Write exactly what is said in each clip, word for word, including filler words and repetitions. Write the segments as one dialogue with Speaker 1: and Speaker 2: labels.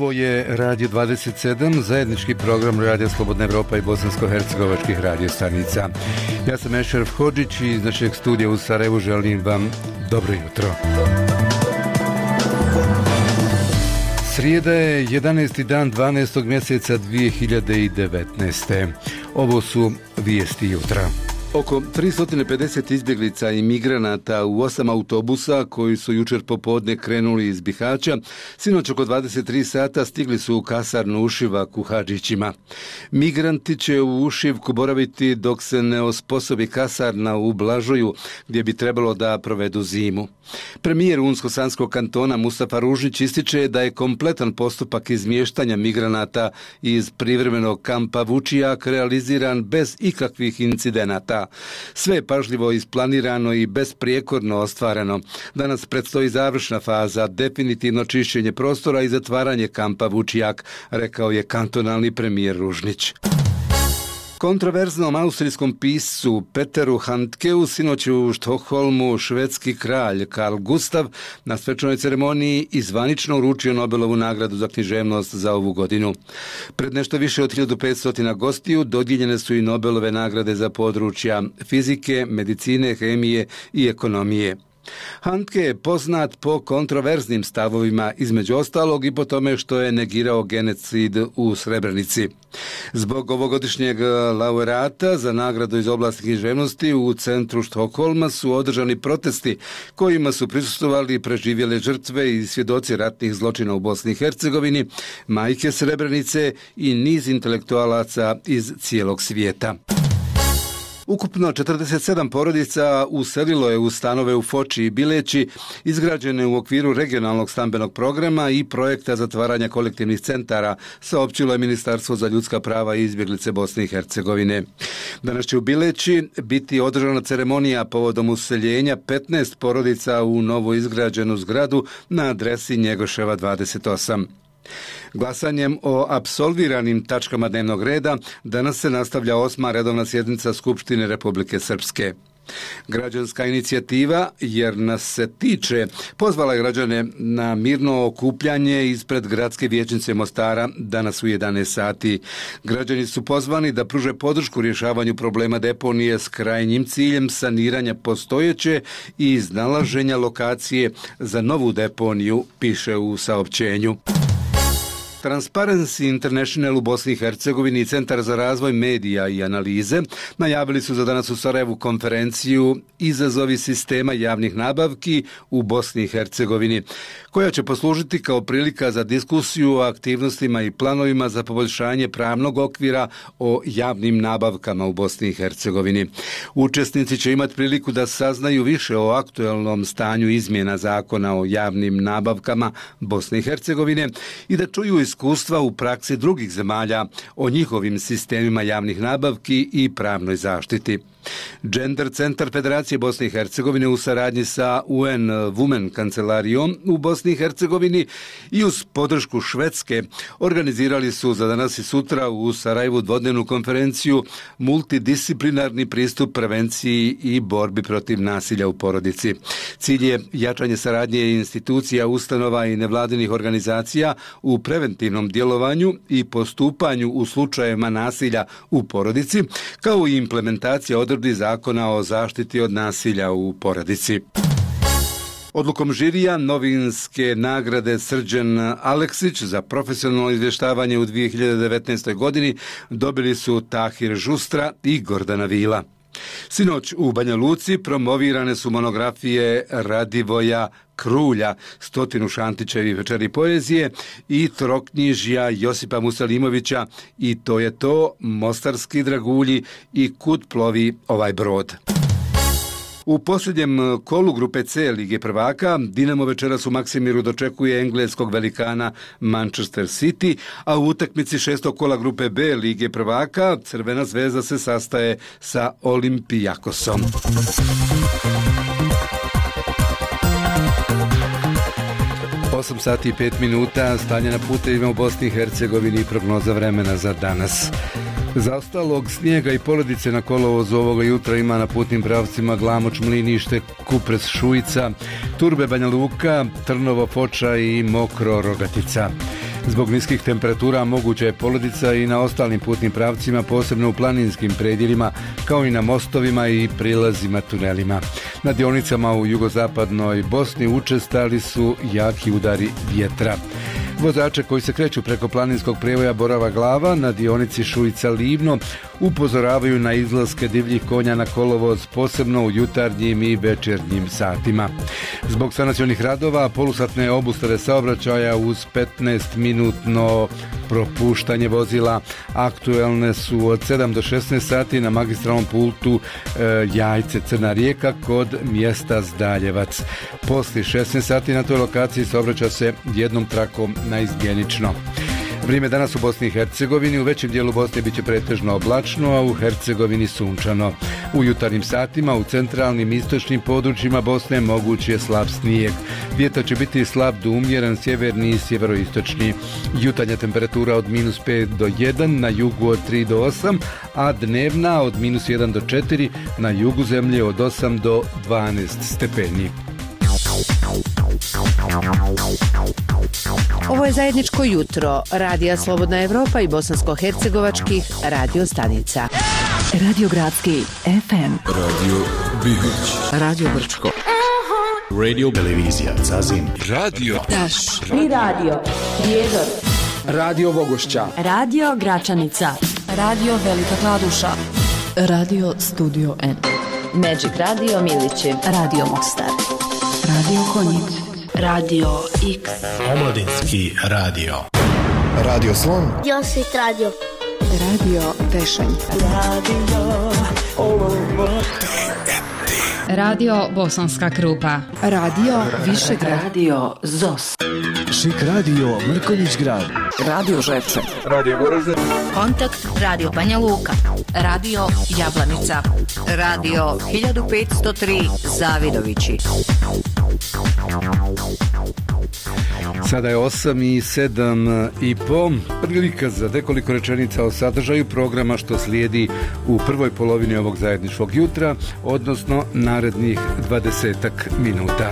Speaker 1: Ovo je Radio dvadeset sedam, zajednički program Radija Slobodna Evropa i bosansko-hercegovačkih radiostanica. Ja sam Ešeref Hodžić i iz našeg studija u Sarajevu želim vam dobro jutro. Srijeda je jedanaesti dan dvanaestog mjeseca dvije hiljade devetnaeste. Ovo su vijesti jutra. Oko tristo pedeset izbjeglica i migranata u osam autobusa koji su jučer popodne krenuli iz Bihaća, sinoć oko dvadeset tri sata stigli su u kasarnu Ušivak u Hadžićima. Migranti će u Ušivku boraviti dok se ne osposobi kasarna u Blažuju gdje bi trebalo da provedu zimu. Premijer Unsko-Sanskog kantona Mustafa Ružić ističe da je kompletan postupak izmještanja migranata iz privremenog kampa Vučijak realiziran bez ikakvih incidenata. Sve je pažljivo isplanirano i besprijekorno ostvareno. Danas predstoji završna faza, definitivno čišćenje prostora i zatvaranje kampa Vučijak, rekao je kantonalni premijer Ružnić. Kontroverznom austrijskom piscu Peteru Handkeu sinoć u Štokholmu švedski kralj Carl Gustav na svečanoj ceremoniji i zvanično uručio Nobelovu nagradu za književnost za ovu godinu. Pred nešto više od hiljadu petsto gostiju dodijeljene su i Nobelove nagrade za područja fizike, medicine, hemije i ekonomije. Handke je poznat po kontroverznim stavovima, između ostalog i po tome što je negirao genocid u Srebrenici. Zbog ovogodišnjeg laureata za nagradu iz oblasti književnosti u centru Štokholma su održani protesti kojima su prisustvovali preživjele žrtve i svjedoci ratnih zločina u Bosni i Hercegovini, majke Srebrenice i niz intelektualaca iz cijelog svijeta. Ukupno četrdeset sedam porodica uselilo je u stanove u Foči i Bileći, izgrađene u okviru regionalnog stambenog programa i projekta zatvaranja kolektivnih centara, saopćilo je Ministarstvo za ljudska prava i izbjeglice Bosne i Hercegovine. Danas će u Bileći biti održana ceremonija povodom useljenja petnaest porodica u novo izgrađenu zgradu na adresi Njegoševa dvadeset osam. Glasanjem o apsolviranim tačkama dnevnog reda danas se nastavlja osma redovna sjednica Skupštine Republike Srpske. Građanska inicijativa Jer nas se tiče pozvala je građane na mirno okupljanje ispred gradske vijećnice Mostara danas u jedanaest sati. Građani su pozvani da pruže podršku rješavanju problema deponije s krajnjim ciljem saniranja postojeće i iznalaženja lokacije za novu deponiju, piše u saopćenju. Transparency International u Bosni i Hercegovini i Centar za razvoj medija i analize najavili su za danas u Sarajevu konferenciju Izazovi sistema javnih nabavki u Bosni i Hercegovini, koja će poslužiti kao prilika za diskusiju o aktivnostima i planovima za poboljšanje pravnog okvira o javnim nabavkama u Bosni i Hercegovini. Učesnici će imati priliku da saznaju više o aktuelnom stanju izmjena zakona o javnim nabavkama Bosne i Hercegovine i da čuju iskustva u praksi drugih zemalja o njihovim sistemima javnih nabavki i pravnoj zaštiti. Gender Centar Federacije Bosne i Hercegovine u saradnji sa U N Women kancelarijom u Bosni i Hercegovini i uz podršku Švedske organizirali su za danas i sutra u Sarajevu dvodnevnu konferenciju Multidisciplinarni pristup prevenciji i borbi protiv nasilja u porodici. Cilj je jačanje saradnje institucija, ustanova i nevladinih organizacija u preventivnom djelovanju i postupanju u slučajevima nasilja u porodici, kao i implementacija odredbi zakona o zaštiti od nasilja u porodici. Odlukom žirija novinske nagrade Srđan Aleksić za profesionalno izvještavanje u dvije hiljade devetnaestoj godini dobili su Tahir Žustra i Gordana Vila. Sinoć u Banja Luci promovirane su monografije Radivoja Krulja, Stotinu Šantićevi večeri poezije i troknjižja Josipa Musalimovića I to je to, Mostarski dragulji i Kud plovi ovaj brod. U posljednjem kolu grupe C Lige prvaka Dinamo večeras u Maksimiru dočekuje engleskog velikana Manchester City, a u utakmici šestog kola grupe B Lige prvaka Crvena zvezda se sastaje sa Olimpijakosom. osam sati i pet minuta, stanje na putevima u Bosni i Hercegovini i prognoza vremena za danas. Zaostalog snijega i poledice na kolovozu ovoga jutra ima na putnim pravcima Glamoč, Mlinište, Kupres, Šujica, Turbe, Banja Luka, Trnovo, Foča i Mokro, Rogatica. Zbog niskih temperatura moguća je poledica i na ostalim putnim pravcima, posebno u planinskim predjelima, kao i na mostovima i prilazima tunelima. Na dionicama u jugozapadnoj Bosni učestali su jaki udari vjetra. Vozače koji se kreću preko planinskog prijevoja Borava Glava na dionici Šujica-Livno upozoravaju na izlaske divljih konja na kolovoz, posebno u jutarnjim i večernjim satima. Zbog sanacionih radova polusatne obustave saobraćaja uz petnaest minutno propuštanje vozila aktuelne su od sedam do šesnaest sati na magistralnom putu e, Jajce-Crna Rijeka kod mjesta Zdaljevac. Poslije šesnaest sati na toj lokaciji saobraća se jednom trakom na izbjenično. Vrijeme danas u Bosni i Hercegovini, u većem dijelu Bosne bit će pretežno oblačno, a u Hercegovini sunčano. U jutarnjim satima u centralnim i istočnim područjima Bosne moguć je slab snijeg. Vjetar će biti slab do umjeren sjeverni i sjeveroistočni. Jutarnja temperatura od minus pet do jedan, na jugu od tri do osam, a dnevna od minus jedan do četiri, na jugu zemlje od osam do dvanaest stepeni.
Speaker 2: Ovo je zajedničko jutro Radija Slobodna Evropa i bosansko-hercegovačkih radio stanica.
Speaker 3: Radio Gradski F M,
Speaker 4: Radio Bihoć,
Speaker 3: Radio Brčko,
Speaker 4: Radio Televizija Zazin, Radio
Speaker 3: Taš
Speaker 5: i Radio Prijedor,
Speaker 6: Radio Vogošća,
Speaker 5: Radio Gračanica, Radio Velika Kladuša,
Speaker 3: Radio Studio N,
Speaker 5: Magic Radio Milići,
Speaker 3: Radio Mostar, Radio Konjic,
Speaker 5: Radio X,
Speaker 4: Omladinski radio,
Speaker 7: Radio Slon,
Speaker 8: Josit Radio,
Speaker 3: Radio Tešanj,
Speaker 5: Radio
Speaker 9: Radio Bosanska Krupa,
Speaker 3: Radio Višegrad,
Speaker 5: Radio Zos,
Speaker 7: Šik Radio Mrkonjić Grad,
Speaker 3: Radio Žepče,
Speaker 6: Radio Goražde,
Speaker 10: Kontakt Radio Banja Luka, Radio Jablanica, Radio hiljadu petsto tri Zavidovići.
Speaker 1: Sada je osam i sedam i po. Prilika za nekoliko rečenica o sadržaju programa što slijedi u prvoj polovini ovog zajedničkog jutra, odnosno narednih dvadesetak minuta.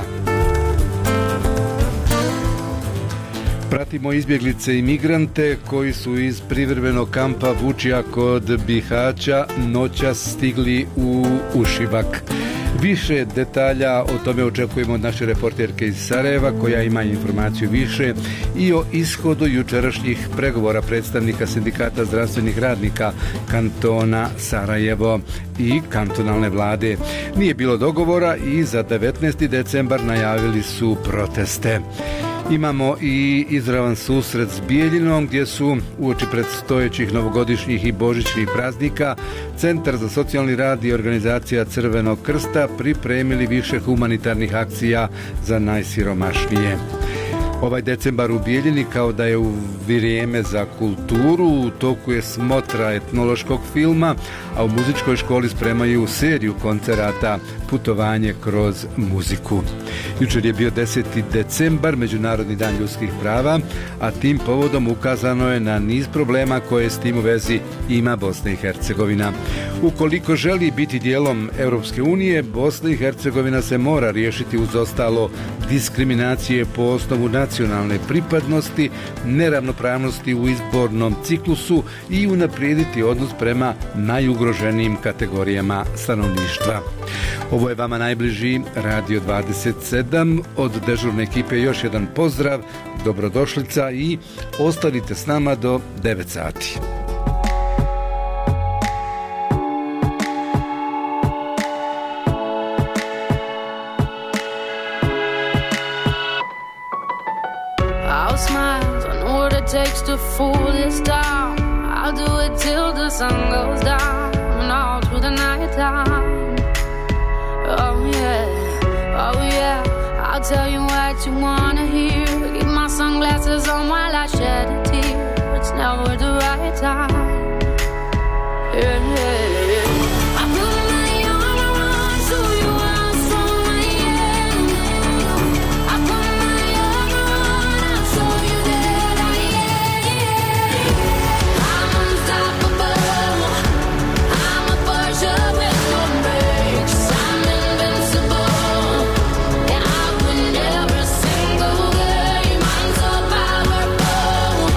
Speaker 1: Pratimo izbjeglice i migrante koji su iz privremenog kampa Vučija kod Bihaća noćas stigli u Ušibak. Više detalja o tome očekujemo od naše reporterke iz Sarajeva koja ima informaciju više i o ishodu jučerašnjih pregovora predstavnika sindikata zdravstvenih radnika kantona Sarajevo i kantonalne vlade. Nije bilo dogovora i za devetnaesti decembar najavili su proteste. Imamo i izravan susret s Bijeljinom gdje su uoči predstojećih novogodišnjih i božićnih praznika Centar za socijalni rad i organizacija Crvenog krsta pripremili više humanitarnih akcija za najsiromašnije. Ovaj decembar u Bijeljini kao da je u vrijeme za kulturu, u toku je smotra etnološkog filma, a u muzičkoj školi spremaju seriju koncerata Putovanje kroz muziku. Jučer je bio deseti decembar, Međunarodni dan ljudskih prava, a tim povodom ukazano je na niz problema koje s tim u vezi ima Bosna i Hercegovina. Ukoliko želi biti dijelom Europske unije, Bosna i Hercegovina se mora riješiti uz ostalo diskriminacije po osnovu nacionalne pripadnosti, neravnopravnosti u izbornom ciklusu i unaprijediti odnos prema najugroženijim kategorijama stanovništva. Ovo je vama najbliži Radio dvadeset sedam. Od dežurne ekipe još jedan pozdrav, dobrodošlica i ostanite s nama do devet sati.
Speaker 11: I'll smile, I know what it takes to fool this town. I'll do it till the sun goes down and all through the night time. Oh yeah, oh yeah, I'll tell you what you wanna hear. Keep my sunglasses on while I shed a tear. It's never the right time. Yeah, yeah, yeah. I put my arm around so you are from my end. I put my arm around so you that I am. I'm unstoppable. I'm a Porsche with no brakes. I'm invincible. And I win every single game. I'm so powerful.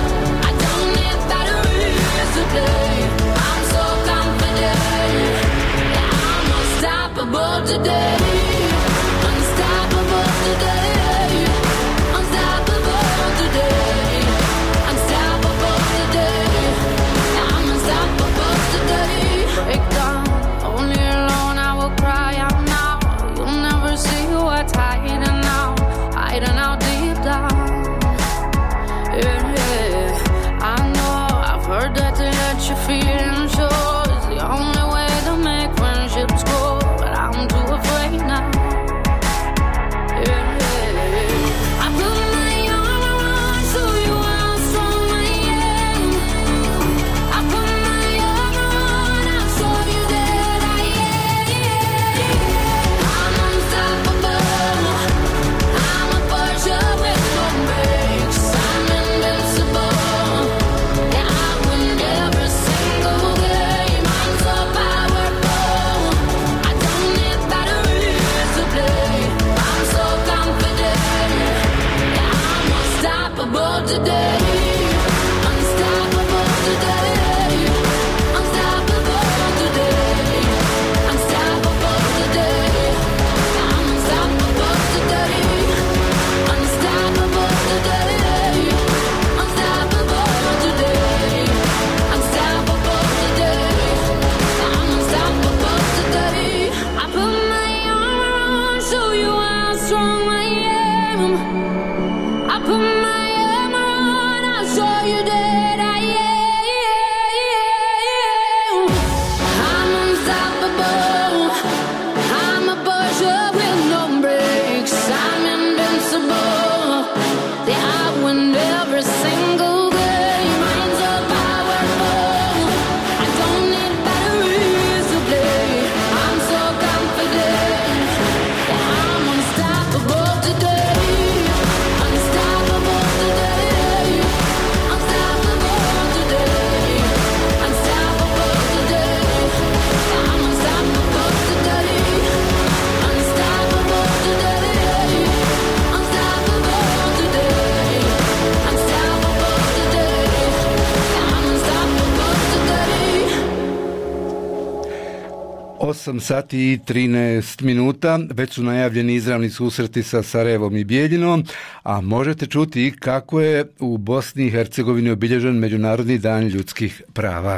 Speaker 1: osam sati i trinaest minuta, već su najavljeni izravni susreti sa Sarajevom i Bijeljinom, a možete čuti kako je u Bosni i Hercegovini obilježen Međunarodni dan ljudskih prava.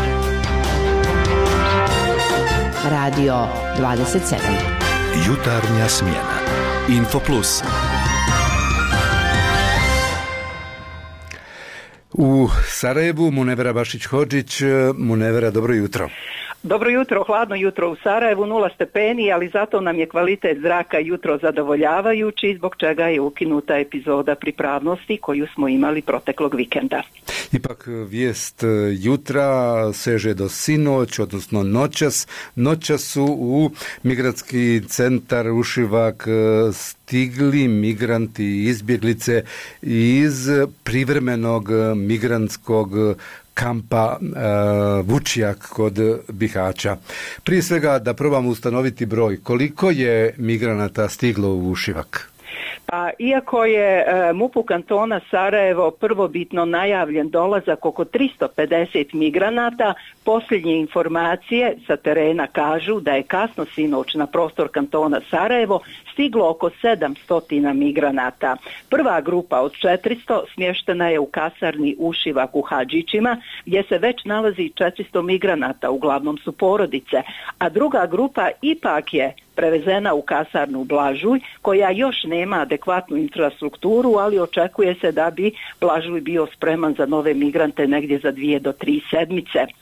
Speaker 2: Radio dvadeset sedam.
Speaker 4: Jutarnja smjena. Info Plus.
Speaker 1: U Sarajevu Munevera Bašić-Hodžić. Munevera, dobro jutro.
Speaker 8: Dobro jutro, hladno jutro u Sarajevu, nula stepeni, ali zato nam je kvalitet zraka jutro zadovoljavajući, zbog čega je ukinuta epizoda pripravnosti koju smo imali proteklog vikenda.
Speaker 1: Ipak vijest jutra seže do sinoć, odnosno noćas. Noćas su u migrantski centar Ušivak stigli migranti i izbjeglice iz privremenog migrantskog kampa e, Vučjak kod Bihaća. Prije svega da probamo ustanoviti broj. Koliko je migranata stiglo u Ušivak?
Speaker 8: Pa, iako je e, MUP-u kantona Sarajevo prvobitno najavljen dolazak oko tristo pedeset migranata, posljednje informacije sa terena kažu da je kasno sinoć na prostor kantona Sarajevo stiglo oko sedamsto migranata. Prva grupa od četiristo smještena je u kasarni Ušivak u Hadžićima, gdje se već nalazi četiristo migranata, uglavnom su porodice, a druga grupa ipak je prevezena u kasarnu Blažuj, koja još nema adekvatnu infrastrukturu, ali očekuje se da bi Blažuj bio spreman za nove migrante negdje za dvije do tri sedmice. E,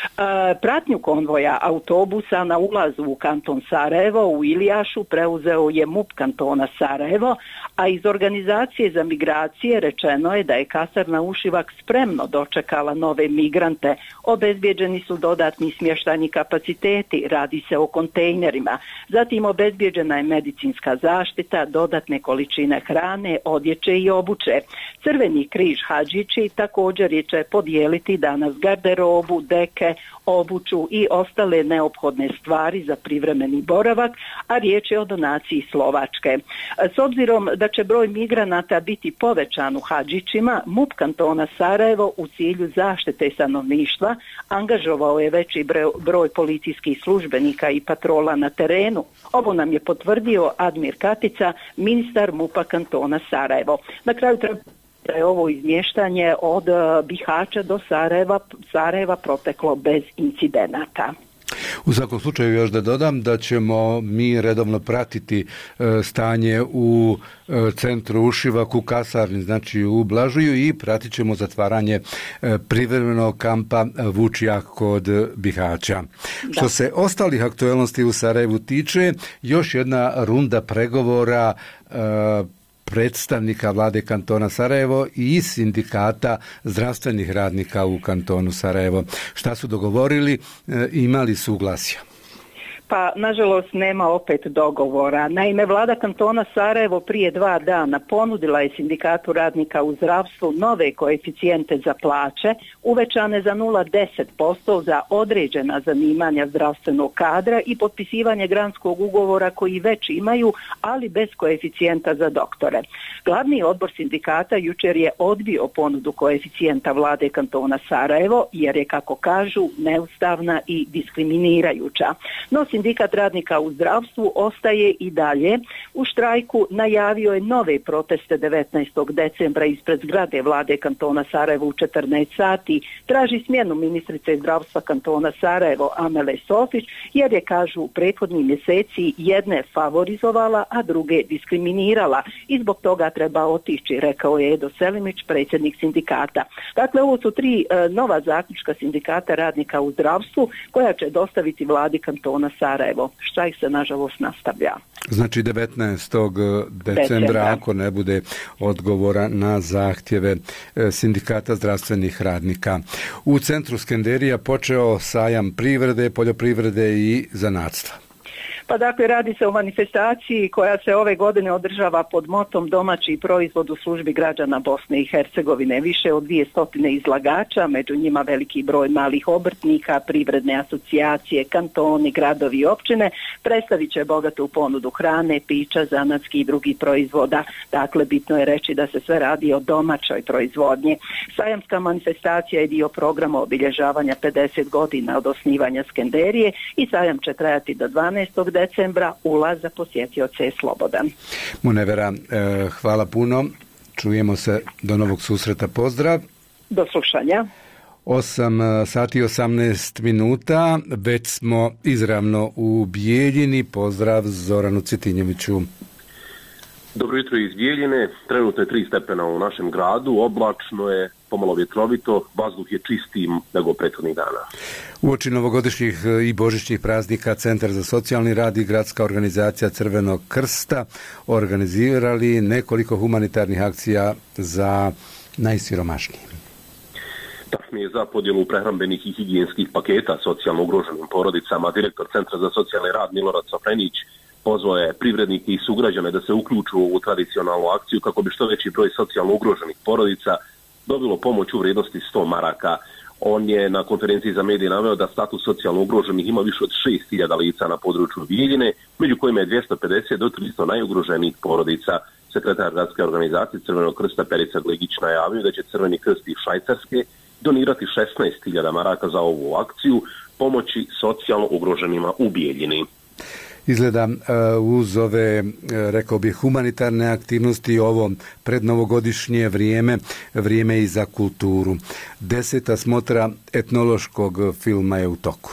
Speaker 8: pratnju konvoja autobusa na ulazu u kanton Sarajevo u Ilijašu preuzeo je MUP kantona Sarajevo, a iz organizacije za migracije rečeno je da je kasarna Ušivak spremno dočekala nove migrante. Obezbjeđeni su dodatni smještajni kapaciteti, radi se o kontejnerima. Zatim obezbjeđena je medicinska zaštita, dodatne količine hrane, odjeće i obuće. Crveni križ Hadžići također je će podijeliti danas garderobu, deke, obuću i ostale neophodne stvari za privremeni boravak, a riječ je o donaciji Slovačke. S obzirom da će broj migranata biti povećan u Hadžićima, MUP kantona Sarajevo u cilju zaštite stanovništva angažovao je veći broj policijskih službenika i patrola na terenu. Ovo nam je potvrdio Admir Katica, ministar MUP-a kantona Sarajevo. Na kraju treba da je ovo izmještanje od Bihaća do Sarajeva, Sarajeva proteklo bez incidenata.
Speaker 1: U svakom slučaju još da dodam da ćemo mi redovno pratiti e, stanje u e, centru Ušivak, u kasarni, znači u Blažuju, i pratit ćemo zatvaranje e, privremenog kampa Vučjak kod Bihaća. Da. Što se ostalih aktualnosti u Sarajevu tiče, još jedna runda pregovora e, predstavnika vlade kantona Sarajevo i sindikata zdravstvenih radnika u kantonu Sarajevo. Šta su dogovorili? E, imali suglasja?
Speaker 8: Pa, nažalost, nema opet dogovora. Naime, vlada kantona Sarajevo prije dva dana ponudila je sindikatu radnika u zdravstvu nove koeficijente za plaće, uvećane za nula zarez deset posto za određena zanimanja zdravstvenog kadra i potpisivanje granskog ugovora koji već imaju, ali bez koeficijenta za doktore. Glavni odbor sindikata jučer je odbio ponudu koeficijenta vlade kantona Sarajevo, jer je, kako kažu, neustavna i diskriminirajuća. No, sindikat radnika u zdravstvu ostaje i dalje u štrajku, najavio je nove proteste devetnaestog decembra ispred zgrade vlade kantona Sarajevo u četrnaest sati, traži smjenu ministrice zdravstva kantona Sarajevo Amele Sofić, jer je, kažu, u prethodnim mjeseci jedne favorizovala, a druge diskriminirala i zbog toga treba otići, rekao je Edo Selimić, predsjednik sindikata. Dakle, ovo su tri e, nova zaključka sindikata radnika u zdravstvu koja će dostaviti vladi kantona Sarajevo. Štrajk se nažalost nastavlja.
Speaker 1: Znači devetnaestog decembra, ako ne bude odgovora na zahtjeve sindikata zdravstvenih radnika. U centru Skenderija počeo sajam privrede, poljoprivrede i zanatstva.
Speaker 8: Pa dakle, radi se o manifestaciji koja se ove godine održava pod motom domaći proizvod u službi građana Bosne i Hercegovine. Više od dvije stotine izlagača, među njima veliki broj malih obrtnika, privredne asocijacije, kantoni, gradovi i općine, predstavit će bogatu ponudu hrane, pića, zanatskih i drugih proizvoda. Dakle, bitno je reći da se sve radi o domaćoj proizvodnji. Sajamska manifestacija je dio programa obilježavanja pedeset godina od osnivanja Skenderije i sajam će trajati do dvanaestog decembra, ulaz za posjetioce je slobodan.
Speaker 1: Munevera, hvala puno. Čujemo se do novog susreta. Pozdrav.
Speaker 8: Do slušanja.
Speaker 1: osam sati i osamnaest minuta. Već smo izravno u Bijeljini. Pozdrav Zoranu Cetinjeviću.
Speaker 12: Dobro jutro iz Bijeljine. Trenutno je tri stepena u našem gradu. Oblačno je, pomalo vjetrovito. Vazduh je čistiji nego prethodnih dana.
Speaker 1: Uoči novogodišnjih i božićnih praznika Centar za socijalni rad i gradska organizacija Crvenog krsta organizirali nekoliko humanitarnih akcija za najsiromašnije.
Speaker 12: Tačnije za podjelu prehrambenih i higijenskih paketa socijalno ugroženim porodicama. Direktor Centra za socijalni rad Milorad Sofrenić pozvao je privrednike i sugrađane da se uključu u ovu tradicionalnu akciju kako bi što veći broj socijalno ugroženih porodica dobilo pomoć u vrijednosti sto maraka. On je na konferenciji za medije naveo da status socijalno ugroženih ima više od šest hiljada lica na području Bijeljine, među kojima je dvjesto pedeset do tristo najugroženijih porodica. Sekretar gradske organizacije Crvenog krsta Perica Gligić najavio da će Crveni krst iz Švajcarske donirati šesnaest hiljada maraka za ovu akciju pomoći socijalno ugroženima u Bijeljini.
Speaker 1: Izgleda uz ove, rekao bih, humanitarne aktivnosti, ovo prednovogodišnje vrijeme, vrijeme i za kulturu. Deseta smotra etnološkog filma je u toku.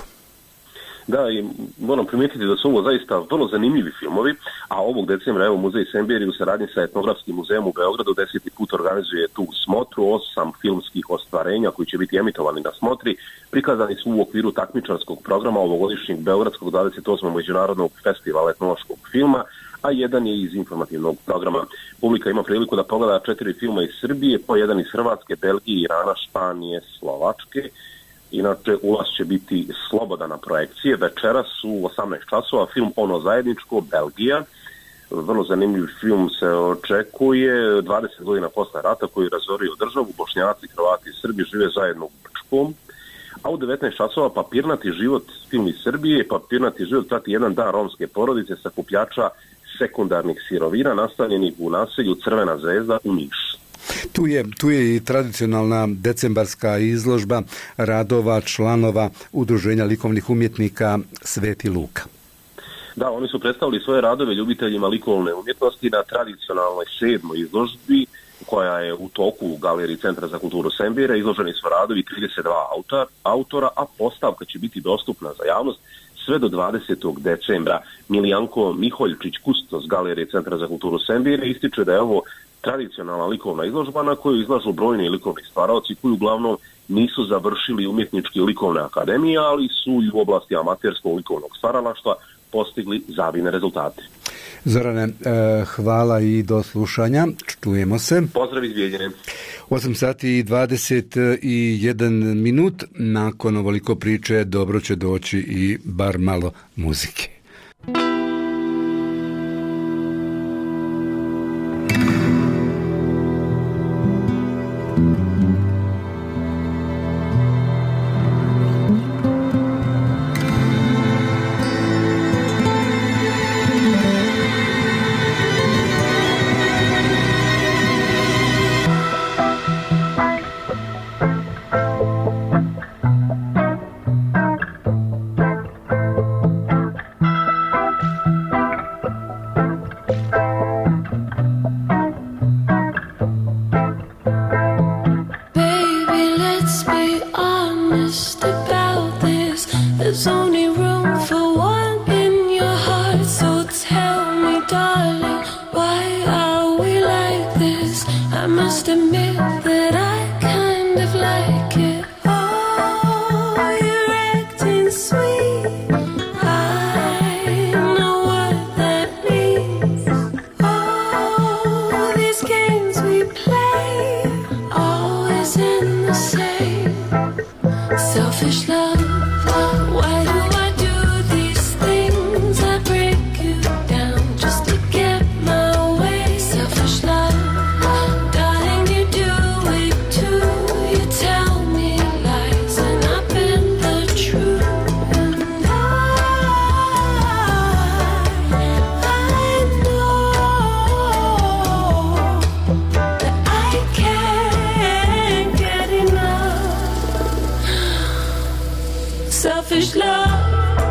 Speaker 12: Da, i moram primijetiti da su ovo zaista vrlo zanimljivi filmovi, a ovog decembra evo Muzej Semberi u saradnji sa Etnografskim muzejom u Beogradu deseti put organizuje tu smotru. Osam filmskih ostvarenja koji će biti emitovani na smotri prikazani su u okviru takmičarskog programa ovogodišnjeg Beogradskog dvadeset osmog međunarodnog festivala etnološkog filma, a jedan je iz informativnog programa. Publika ima priliku da pogleda četiri filma iz Srbije, po jedan iz Hrvatske, Belgije, Irana, Španije, Slovačke. Inače, ulaz će biti slobodan na projekcije. Večeras u osamnaest časova film Ono zajedničko, Belgija. Vrlo zanimljiv film se očekuje. dvadeset godina posle rata koji je razorio državu, Bošnjaci, Hrvati i Srbi žive zajedno u Brčkom. A u devetnaest časova Papirnati život, film iz Srbije. Papirnati život prati jedan dan romske porodice sakupljača sekundarnih sirovina nastanjenih u naselju Crvena zvezda u Nišu.
Speaker 1: Tu je, tu je i tradicionalna decembarska izložba radova članova Udruženja likovnih umjetnika Sveti Luka.
Speaker 12: Da, oni su predstavili svoje radove ljubiteljima likovne umjetnosti na tradicionalnoj sedmoj izložbi koja je u toku u galeriji Centra za kulturu Sembira. Izloženi su radovi trideset dva autor, autora, a postavka će biti dostupna za javnost sve do dvadesetog decembra. Milijanko Miholjčić, kustos galerije Centra za kulturu Sembira, ističe da je ovo tradicionalna likovna izložba na koju izlažu brojni likovni stvaraoci koji uglavnom nisu završili umjetničke likovne akademije, ali su i u oblasti amaterskog likovnog stvaralaštva postigli zavidne rezultate.
Speaker 1: Zorane, hvala i do slušanja. Čujemo se.
Speaker 12: Pozdrav iz Bijeljine.
Speaker 1: osam sati i dvadeset jedan minut. Nakon ovoliko priče dobro će doći i bar malo muzike.
Speaker 11: Selfish selfish love.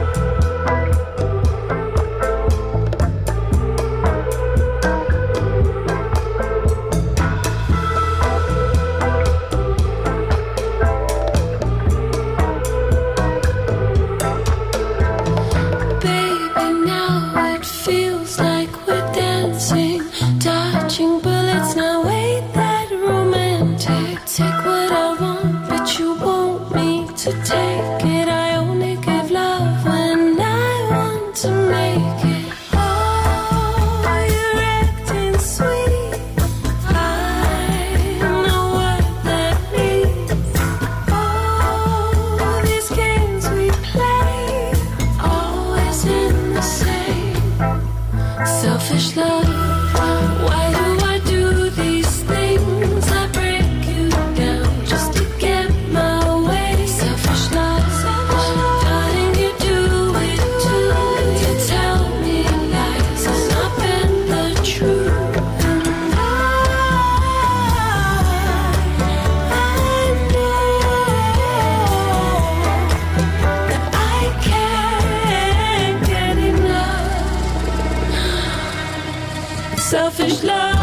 Speaker 11: Selfish love.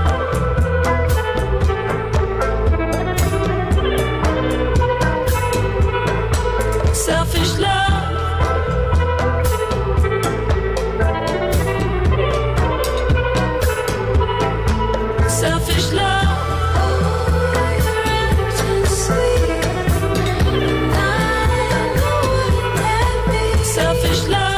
Speaker 11: Selfish love. Selfish love. Selfish love.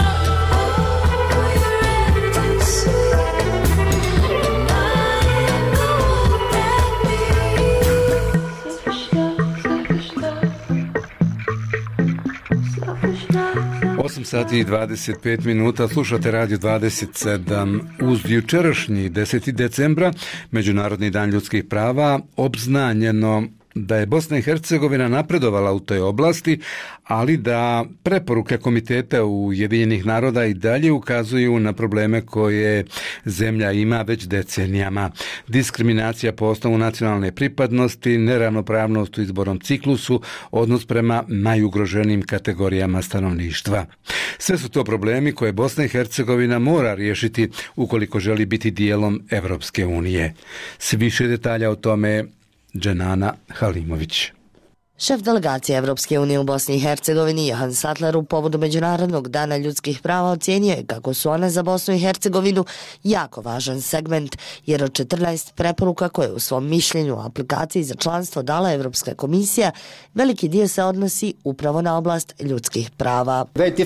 Speaker 1: osam sati i dvadeset pet minuta, slušate Radio dvadeset sedam. Uz jučerašnji deseti decembra, Međunarodni dan ljudskih prava, obznanjeno da je Bosna i Hercegovina napredovala u toj oblasti, ali da preporuke Komiteta Ujedinjenih naroda i dalje ukazuju na probleme koje zemlja ima već decenijama. Diskriminacija po osnovu nacionalne pripadnosti, neravnopravnost u izbornom ciklusu, odnos prema najugroženijim kategorijama stanovništva. Sve su to problemi koje Bosna i Hercegovina mora riješiti ukoliko želi biti dijelom Evropske unije. S više detalja o tome Dženana Halimović.
Speaker 13: Šef delegacije Evropske unije u Bosni i Hercegovini Johan Sattler u povodu Međunarodnog dana ljudskih prava ocijenio je kako su one za Bosnu i Hercegovinu jako važan segment, jer od četrnaest preporuka koje u svom mišljenju o aplikaciji za članstvo dala Evropska komisija, veliki dio se odnosi upravo na oblast ljudskih prava.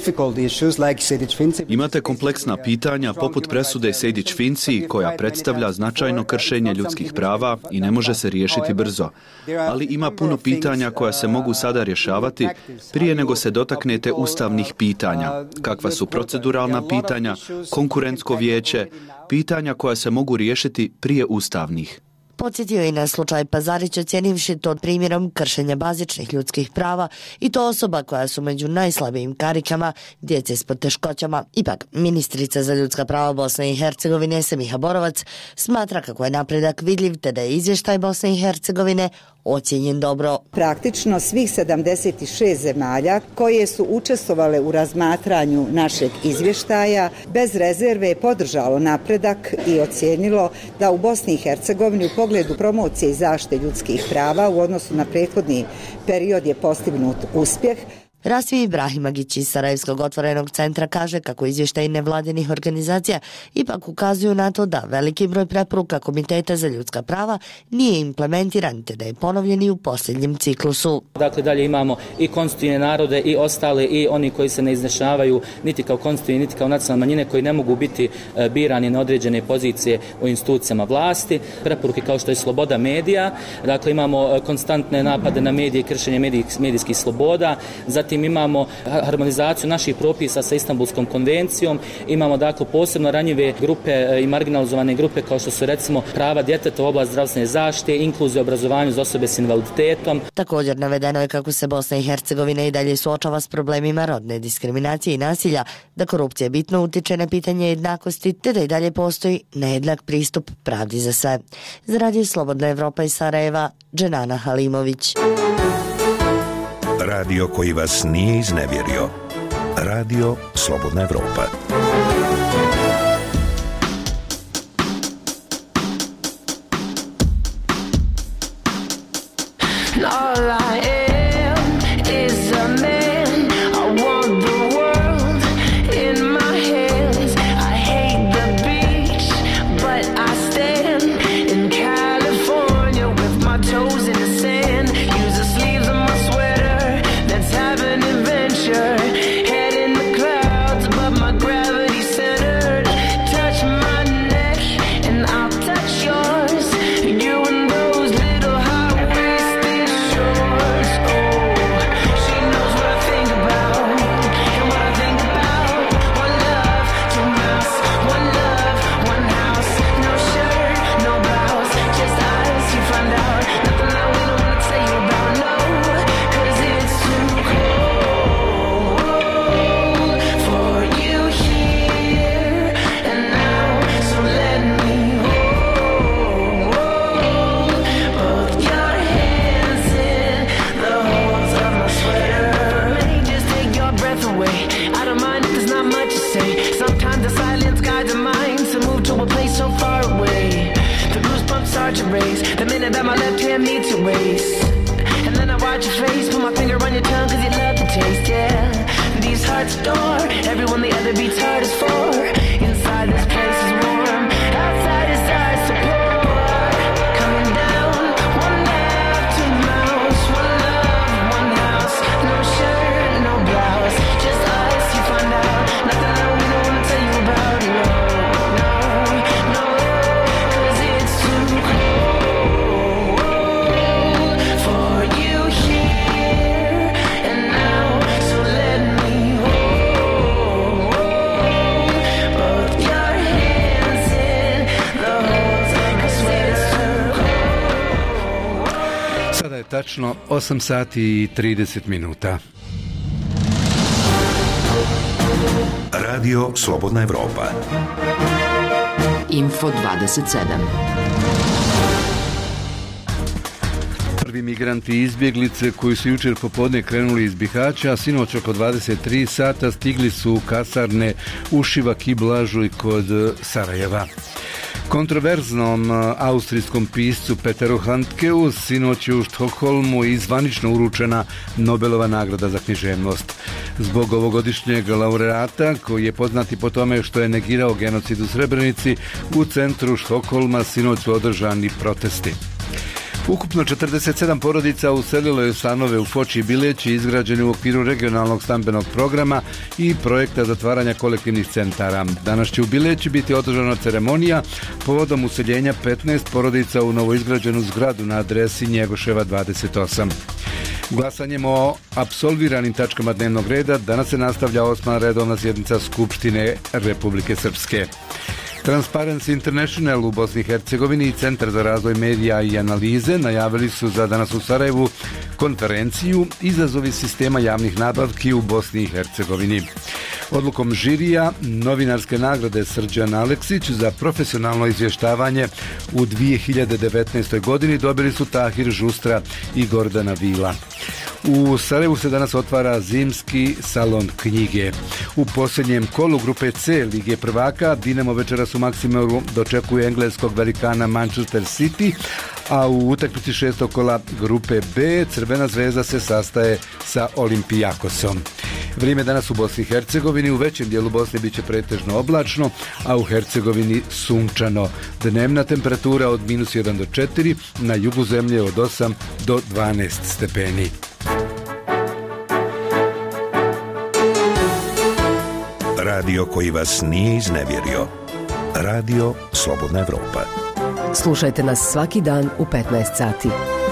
Speaker 14: Imate kompleksna pitanja poput presude Sejdić-Finci koja predstavlja značajno kršenje ljudskih prava i ne može se riješiti brzo. Ali ima puno pitanja koja se mogu sada rješavati prije nego se dotaknete ustavnih pitanja, kakva su proceduralna pitanja, konkurentsko vijeće, pitanja koja se mogu riješiti prije ustavnih.
Speaker 13: Podsjetio i na slučaj Pazarić, ocjenivši to primjerom kršenja bazičnih ljudskih prava i to osoba koja su među najslabijim karikama, djece s poteškoćama. Ipak, ministrica za ljudska prava Bosne i Hercegovine Semiha Borovac smatra kako je napredak vidljiv te da je izvještaj Bosne i Hercegovine ocijenjen dobro.
Speaker 15: Praktično svih sedamdeset šest zemalja koje su učestvovale u razmatranju našeg izvještaja bez rezerve je podržalo napredak i ocijenilo da u Bosni i Hercegovini u pogledu promocije i zaštite ljudskih prava u odnosu na prethodni period je postignut uspjeh.
Speaker 13: Rasvi Ibrahimagić iz Sarajevskog otvorenog centra kaže kako izvještaji nevladinih organizacija ipak ukazuju na to da veliki broj preporuka Komiteta za ljudska prava nije implementiran te da je ponovljen i u posljednjem ciklusu.
Speaker 16: Dakle, dalje imamo i konstitutivne narode i ostale i oni koji se ne izjašnjavaju niti kao konstitutivni niti kao nacionalne manjine koji ne mogu biti birani na određene pozicije u institucijama vlasti. Preporuke kao što je sloboda medija, dakle imamo konstantne napade na medije i kršenje medijskih sloboda, zatim imamo harmonizaciju naših propisa sa Istanbulskom konvencijom, imamo dakle posebno ranjive grupe i marginalizovane grupe kao što su recimo prava djeteta u oblast zdravstvene zaštite, inkluziju obrazovanju za osobe s invaliditetom.
Speaker 13: Također navedeno je kako se Bosna i Hercegovina i dalje suočava s problemima rodne diskriminacije i nasilja, da korupcija bitno utiče na pitanje jednakosti te da i dalje postoji nejednak pristup pravdi za sve. Za Radio Slobodna Evropa iz Sarajeva, Dženana Halimović.
Speaker 4: Radio koji vas nije iznevjerio. Radio Slobodna Evropa.
Speaker 1: Tačno osam sati i trideset minuta.
Speaker 4: Radio Slobodna Evropa.
Speaker 3: Info dvadeset sedam.
Speaker 1: Prvi migranti i izbjeglice koji su jučer popodne krenuli iz Bihaća, a sinoć oko dvadeset tri sata stigli su u kasarne u Šivak i Blažuj kod Sarajeva. Kontroverznom austrijskom piscu Peteru Handkeu sinoć je u Štokholmu i zvanično uručena Nobelova nagrada za književnost. Zbog ovogodišnjeg laureata, koji je poznati po tome što je negirao genocid u Srebrenici, u centru Štokholma sinoć su održani protesti. Ukupno četrdeset sedam porodica uselilo je stanove u Foči i Bileći izgrađeni u okviru regionalnog stambenog programa i projekta zatvaranja kolektivnih centara. Danas će u Bileći biti održana ceremonija povodom useljenja petnaest porodica u novoizgrađenu zgradu na adresi Njegoševa dvadeset osam. Glasanjem o apsolviranim tačkama dnevnog reda danas se nastavlja osma redovna sjednica Skupštine Republike Srpske. Transparency International u Bosni i Hercegovini i Centar za razvoj medija i analize najavili su za danas u Sarajevu konferenciju Izazovi sistema javnih nabavki u Bosni i Hercegovini. Odlukom žirija novinarske nagrade Srđan Aleksić za profesionalno izvještavanje u dvije hiljade devetnaestoj godini dobili su Tahir Žustra i Gordana Vila. U Sarajevu se danas otvara zimski salon knjige. U posljednjem kolu grupe C Lige prvaka Dinamo večeras u Maksimoru dočekuje engleskog velikana Manchester City, a u utakmici šestog kola grupe B Crvena zvezda se sastaje sa Olimpijakosom. Vrijeme danas u Bosni i Hercegovini, u većem dijelu Bosne bit će pretežno oblačno, a u Hercegovini sunčano. Dnevna temperatura od minus jedan do četiri, na jugu zemlje od osam do dvanaest stepeni.
Speaker 4: Radio koji vas nije iznevjerio. Radio Slobodna Evropa.
Speaker 17: Slušajte nas svaki dan u petnaest sati.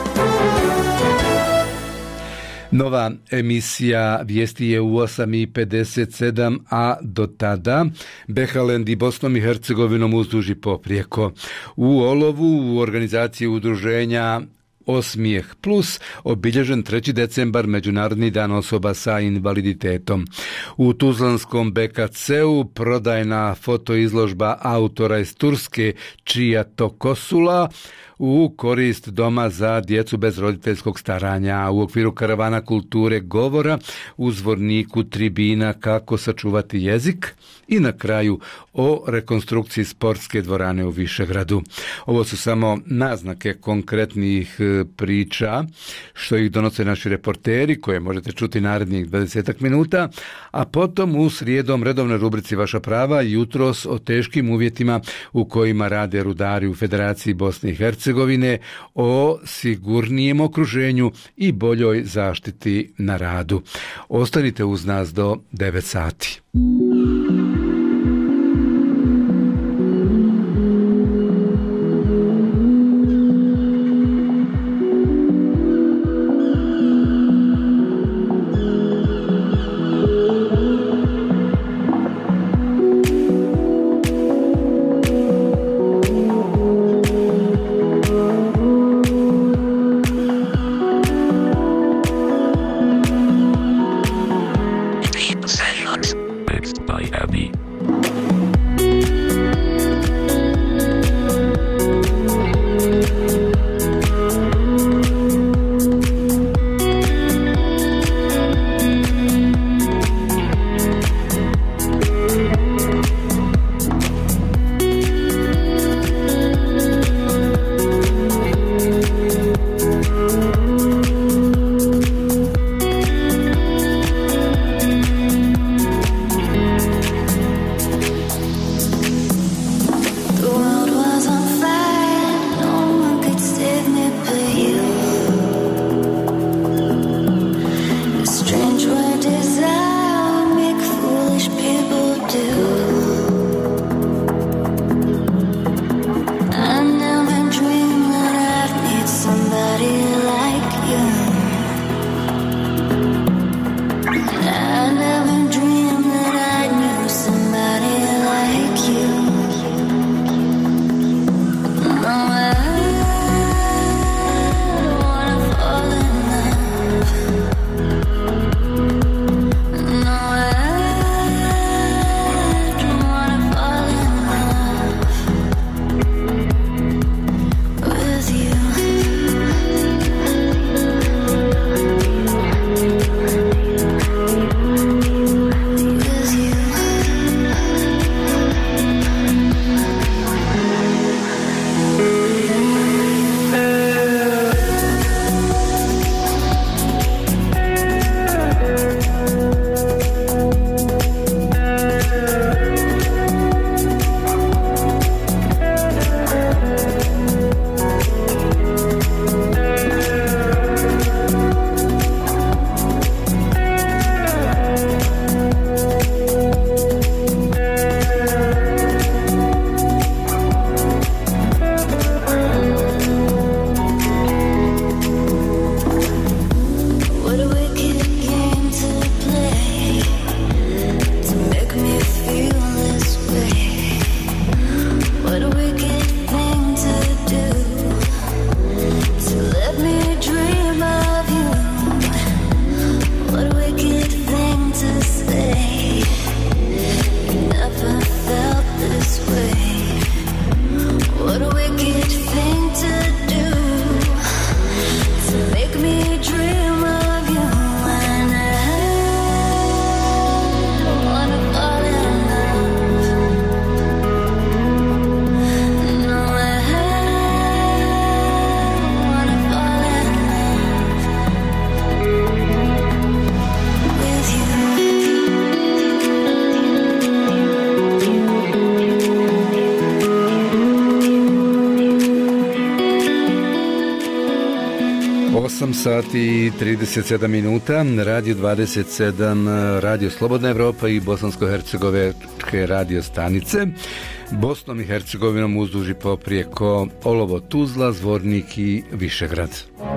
Speaker 1: Nova emisija vijesti je u osam i pedeset sedam, a do tada Behalend i Bosnom i Hercegovinom uzduž i poprijeko. U Olovu, u organizaciji udruženja Osmijeh plus, obilježen treći decembar, Međunarodni dan osoba sa invaliditetom. U tuzlanskom B K C-u prodajna fotoizložba autora iz Turske Čija Tokosula u korist doma za djecu bez roditeljskog staranja. U okviru karavana kulture govora u Zvorniku tribina kako sačuvati jezik i na kraju o rekonstrukciji sportske dvorane u Višegradu. Ovo su samo naznake konkretnih priča što ih donose naši reporteri koje možete čuti narednih dvadesetak minuta, a potom u srijedom redovnoj rubrici Vaša prava jutros o teškim uvjetima u kojima rade rudari u Federaciji Bosne i Hercegovine, o sigurnijem okruženju i boljoj zaštiti na radu. Ostanite uz nas do devet sati. osam sati i trideset sedam minuta, Radio dvadeset sedam, Radio Slobodna Evropa i bosansko-hercegovačke radio stanice. Bosnom i Hercegovinom uzduž i poprijeko Olovo, Tuzla, Zvornik i Višegrad.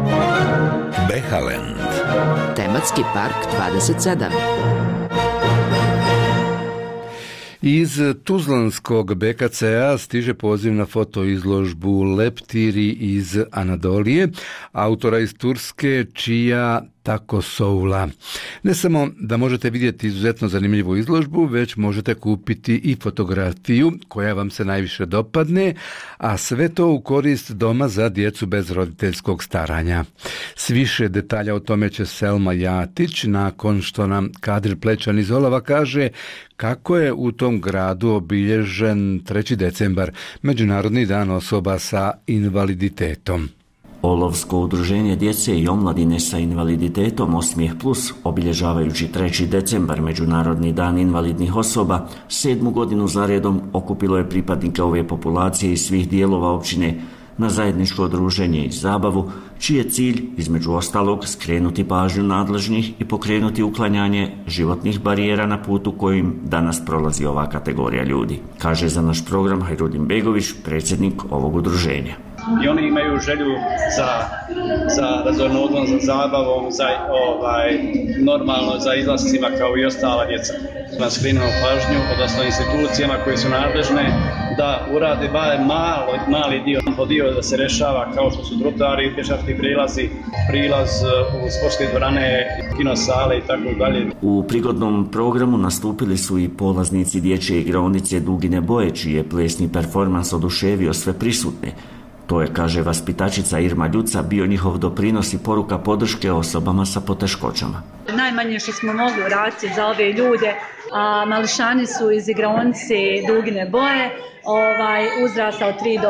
Speaker 4: Behaland.
Speaker 2: Tematski park dvadeset sedam.
Speaker 1: Iz tuzlanskog B K C-a stiže poziv na fotoizložbu Leptiri iz Anadolije, autora iz Turske Čija Takosoula. Ne samo da možete vidjeti izuzetno zanimljivu izložbu, već možete kupiti i fotografiju koja vam se najviše dopadne, a sve to u korist Doma za djecu bez roditeljskog staranja. S više detalja o tome će Selma Jatić, nakon što nam Kadir Plečan iz Olava kaže kako je u tom gradu obilježen treći decembar, Međunarodni dan osoba sa invaliditetom.
Speaker 18: Olovsko udruženje djece i omladine sa invaliditetom Osmijeh plus, obilježavajući treći decembar, Međunarodni dan invalidnih osoba, sedmu godinu zaredom okupilo je pripadnike ove populacije iz svih dijelova općine na zajedničko druženje i zabavu, čiji je cilj, između ostalog, skrenuti pažnju nadležnih i pokrenuti uklanjanje životnih barijera na putu kojim danas prolazi ova kategorija ljudi, kaže za naš program Hajrudin Begović, predsjednik ovog udruženja.
Speaker 19: I oni imaju želju za, za razonodom, za zabavom, za ovaj, normalno za izlascima kao i ostala djeca. Na skrenemo pažnju, odnosno institucijama koje su nadležne, da urade barem malo, mali dio, dio da se rešava kao što su trotari, pješački prilazi, prilaz u sportske dvorane, kinosale i tako dalje.
Speaker 18: U prigodnom programu nastupili su i polaznici dječje igraonice Dugine boje, čiji je plesni performans oduševio sve prisutne. To je, kaže vaspitačica Irma Ljuca, bio njihov doprinos i poruka podrške osobama sa poteškoćama.
Speaker 20: Najmanje što smo mogli uraditi za ove ljude, a mališani su iz igraonice Dugine boje, ovaj, uzrasta od tri do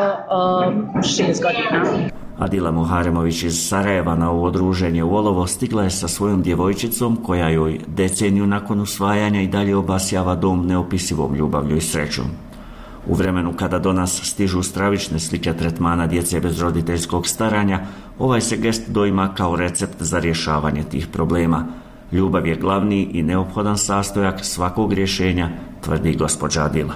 Speaker 20: šest godina.
Speaker 18: Adila Muharemović iz Sarajeva na ovo druženje u Olovo stigla je sa svojom djevojčicom koja joj deceniju nakon usvajanja i dalje obasjava dom neopisivom ljubavlju i srećom. U vremenu kada do nas stižu stravične slike tretmana djece bez roditeljskog staranja, ovaj se gest doima kao recept za rješavanje tih problema. Ljubav je glavni i neophodan sastojak svakog rješenja, tvrdi gospođa Adila.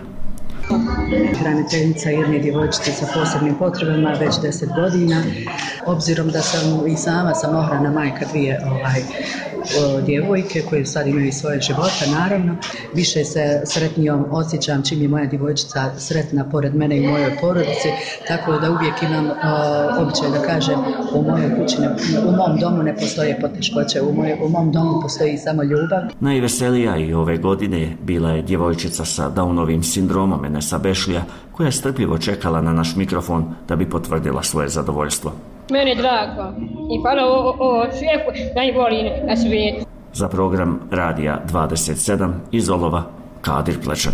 Speaker 21: Hraniteljica jedne djevojčice sa posebnim potrebama već deset godina. Obzirom da sam i sama sam ohrana majka dvije ovaj, o, djevojke koje sad imaju svoje života, naravno. Više se sretnijom osjećam čim je moja djevojčica sretna pored mene i mojoj porodici, tako da uvijek imam o, običaj da kažem u mojoj kući, ne, u mom domu ne postoje poteškoće, u, moj, u mom domu postoji samo ljubav.
Speaker 18: Najveselija i ove godine bila je djevojčica sa Downovim sindromom Enesa Bešlija, koja je strpljivo čekala na naš mikrofon da bi potvrdila svoje zadovoljstvo.
Speaker 22: Mene je drago i hvala o, o šefu najbolji na svijetu.
Speaker 18: Za program Radija dvadeset sedam iz Olova, Kadir Plečan.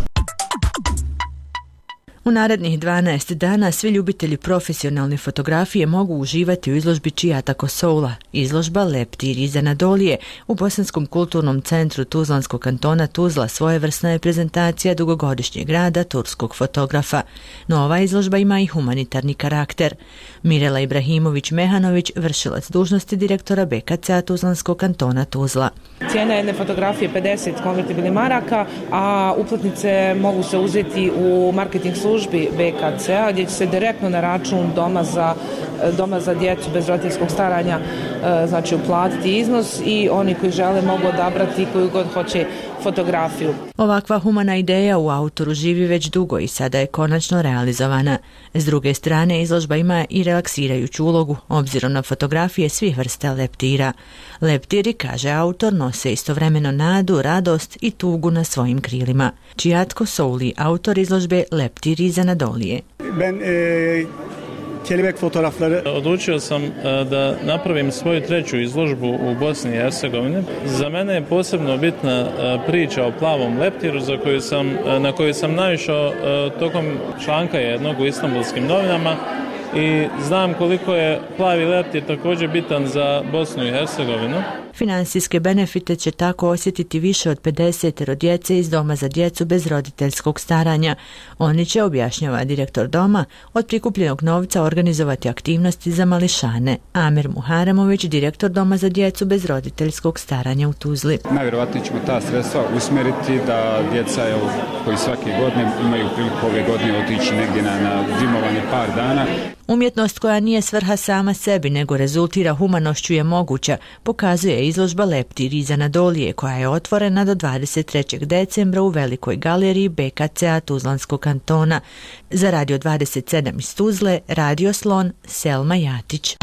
Speaker 23: U narednih dvanaest dana svi ljubitelji profesionalne fotografije mogu uživati u izložbi Čija Takosoula. Izložba Leptiri iz Anadolije u Bosanskom kulturnom centru Tuzlanskog kantona Tuzla svojevrsna je prezentacija dugogodišnjeg rada turskog fotografa. No ova izložba ima i humanitarni karakter. Mirela Ibrahimović-Mehanović, vršilac dužnosti direktora B K C-a Tuzlanskog kantona Tuzla.
Speaker 24: Cijena jedne fotografije pedeset konvertibilnih maraka, a uplatnice mogu se uzeti u marketing službi B K C-a gdje će se direktno na račun doma za, doma za djecu bez roditeljskog staranja znači uplatiti iznos i oni koji žele mogu odabrati koju god hoće fotografiju.
Speaker 23: Ovakva humana ideja u autoru živi već dugo i sada je konačno realizovana. S druge strane, izložba ima i relaksirajuću ulogu, obzirom na fotografije svih vrsta leptira. Leptiri, kaže autor, nose istovremeno nadu, radost i tugu na svojim krilima. Čija Takosouli, autor izložbe Leptiri iz Anadolije.
Speaker 25: Ben, e... kelebek fotoğrafları.
Speaker 26: Odlučio sam da napravim svoju treću izložbu u Bosni i Hercegovini. Za mene je posebno bitna priča o plavom leptiru za koju sam, na koju sam naišao tokom članka jednog u Istanbulskim novinama i znam koliko je plavi leptir također bitan za Bosnu i Hercegovinu.
Speaker 23: Finansijske benefite će tako osjetiti više od pedeset djece iz Doma za djecu bez roditeljskog staranja. Oni će, objašnjava direktor doma, od prikupljenog novca organizovati aktivnosti za mališane. Amir Muharemović, direktor Doma za djecu bez roditeljskog staranja u Tuzli.
Speaker 27: Najvjerovatnije ćemo ta sredstva usmjeriti da djeca evo, koji svake godine imaju priliku ove godine otići negdje na, na zimovanje par dana.
Speaker 23: Umjetnost koja nije svrha sama sebi, nego rezultira humanošću je moguća, pokazuje je izložba Leptir iz Anadolije, koja je otvorena do dvadeset trećeg decembra u Velikoj galeriji B K C-a Tuzlanskog kantona. Za Radio dvadeset sedam iz Tuzle, Radio Slon, Selma Jatić.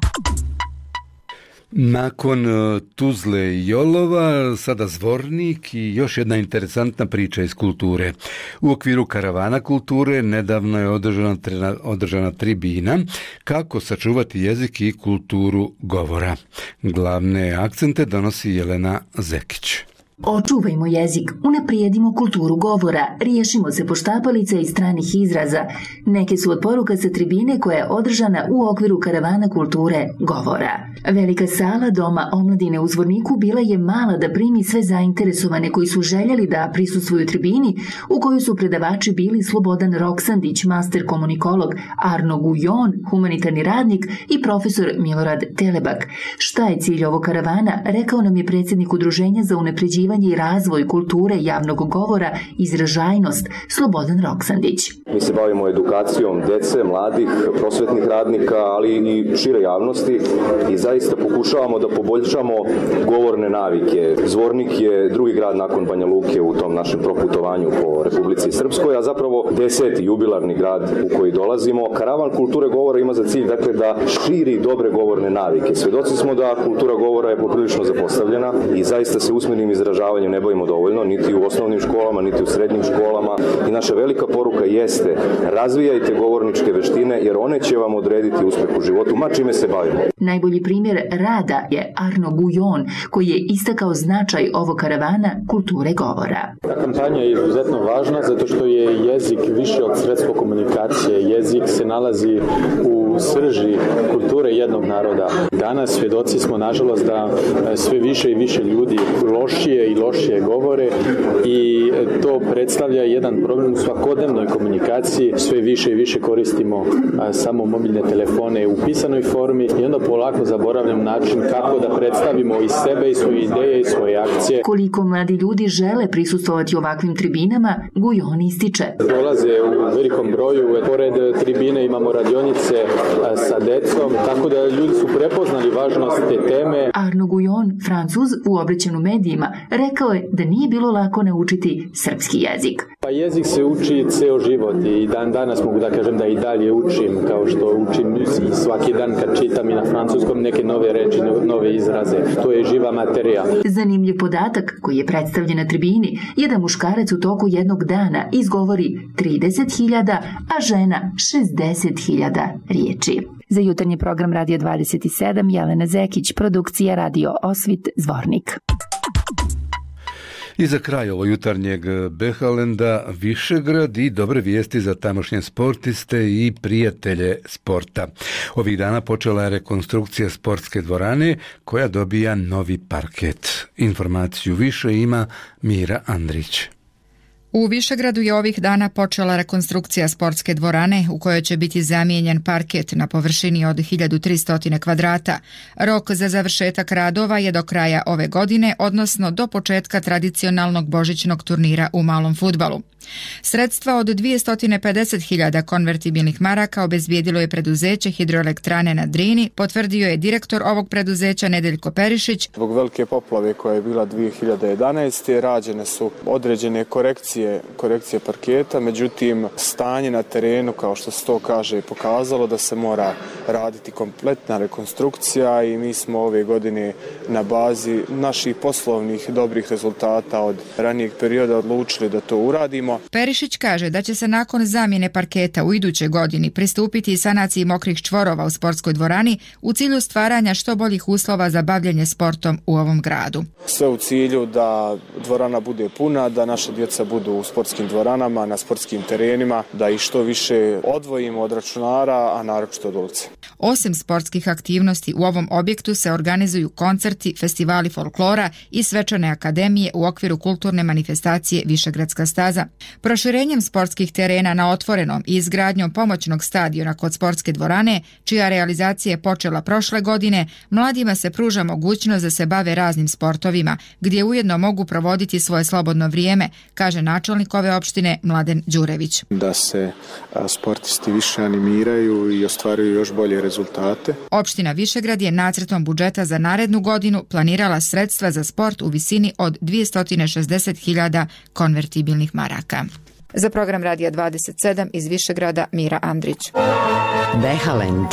Speaker 1: Nakon Tuzle i Jolova, sada Zvornik i još jedna interesantna priča iz kulture. U okviru Karavana kulture nedavno je održana, održana tribina kako sačuvati jezik i kulturu govora. Glavne akcente donosi Jelena Zekić.
Speaker 5: Očuvajmo jezik, unaprijedimo kulturu govora, riješimo se poštapalica i stranih izraza. Neke su od poruka sa tribine koja je održana u okviru Karavana kulture govora. Velika sala Doma omladine u Zvorniku bila je mala da primi sve zainteresovane koji su željeli da prisustvuju tribini, u kojoj su predavači bili Slobodan Roksandić, master komunikolog, Arno Gujon, humanitarni radnik i profesor Milorad Telebak. Šta je cilj ovog karavana, rekao nam je predsjednik Udruženja za unapređivanje i razvoj kulture javnog govora, izražajnost, Slobodan Roksandić.
Speaker 6: Mi se bavimo edukacijom djece, mladih, prosvetnih radnika, ali i šire javnosti i zaista pokušavamo da poboljšamo govorne navike. Zvornik je drugi grad nakon Banja Luke u tom našem proputovanju po Republici Srpskoj, a zapravo deseti jubilarni grad u koji dolazimo. Karavan kulture govora ima za cilj dakle, da širi dobre govorne navike. Svedoci smo da kultura govora je poprilično zapostavljena i zaista se usmenim izražavanjem ne bavimo dovoljno, niti u osnovnim školama, niti u srednjim školama. I naša velika poruka jeste razvijajte govorničke veštine jer one će vam odrediti uspjeh u životu, ma čime se bavimo.
Speaker 5: Najbolji primjer rada je Arno Gujon, koji je istakao značaj ovog karavana kulture govora.
Speaker 7: Ta kampanja je izuzetno važna zato što je jezik više od sredstva komunikacije. Jezik se nalazi u srži kulture jednog naroda. Danas svjedoci smo, nažalost, da sve više i više ljudi lošije i lošije govore i to predstavlja jedan problem u svakodnevnoj komunikaciji. Sve više i više koristimo samo mobilne telefone u pisanoj formi i onda polako zaboravljam način kako da predstavimo i sebe i svoje ideje i svoje akcije.
Speaker 5: Koliko mladi ljudi žele prisustvovati ovakvim tribinama, Gujon ističe.
Speaker 7: Dolaze u velikom broju, pored tribine imamo radionice sa decom, tako da ljudi su prepoznali važnost te teme.
Speaker 5: Arno Gujon, Francuz, u obraćanju medijima, rekao je da nije bilo lako naučiti srpski jezik.
Speaker 7: Pa jezik se uči ceo život i dan danas mogu da kažem da i dalje učim, kao što učim i svaki dan kad čitam i na francuskom neke nove reči, nove izraze. To je živa materija.
Speaker 5: Zanimljiv podatak koji je predstavljen na tribini je da muškarac u toku jednog dana izgovori trideset hiljada, a žena šezdeset hiljada riječi. Za jutarnji program Radio dvadeset sedam Jelena Zekić, produkcija Radio Osvit, Zvornik.
Speaker 1: I za kraj ovo jutarnjeg Behalenda Višegrad i dobre vijesti za tamošnje sportiste i prijatelje sporta. Ovih dana počela je rekonstrukcija sportske dvorane koja dobija novi parket. Informaciju više ima Mira Andrić.
Speaker 8: U Višegradu je ovih dana počela rekonstrukcija sportske dvorane u kojoj će biti zamijenjen parket na površini od hiljadu tristo kvadrata. Rok za završetak radova je do kraja ove godine, odnosno do početka tradicionalnog božićnog turnira u malom fudbalu. Sredstva od dvjesto pedeset hiljada konvertibilnih maraka obezbijedilo je preduzeće Hidroelektrane na Drini, potvrdio je direktor ovog preduzeća Nedeljko Perišić.
Speaker 9: Zbog velike poplave koja je bila dvije hiljade jedanaeste. rađene su određene korekcije, korekcije parketa, međutim stanje na terenu, kao što se to kaže, pokazalo da se mora raditi kompletna rekonstrukcija i mi smo ove godine na bazi naših poslovnih dobrih rezultata od ranijeg perioda odlučili da to uradimo.
Speaker 8: Perišić kaže da će se nakon zamjene parketa u idućoj godini pristupiti sanaciji mokrih čvorova u sportskoj dvorani u cilju stvaranja što boljih uslova za bavljenje sportom u ovom gradu.
Speaker 9: Sve u cilju da dvorana bude puna, da naša djeca budu u sportskim dvoranama, na sportskim terenima, da ih što više odvojimo od računara, a naročito od ulice.
Speaker 8: Osim sportskih aktivnosti u ovom objektu se organizuju koncerti, festivali folklora i svečane akademije u okviru kulturne manifestacije Višegradska staza. Proširenjem sportskih terena na otvorenom i izgradnjom pomoćnog stadiona kod sportske dvorane, čija realizacija je počela prošle godine, mladima se pruža mogućnost da se bave raznim sportovima, gdje ujedno mogu provoditi svoje slobodno vrijeme, kaže načelnik ove opštine Mladen Đurević.
Speaker 9: Da se sportisti više animiraju i ostvaruju još bolje rezultate.
Speaker 8: Opština Višegrad je nacrtom budžeta za narednu godinu planirala sredstva za sport u visini od dvjesto šezdeset hiljada konvertibilnih maraka. Za program Radija dvadeset sedam iz Višegrada Mira Andrić.
Speaker 17: Behalend.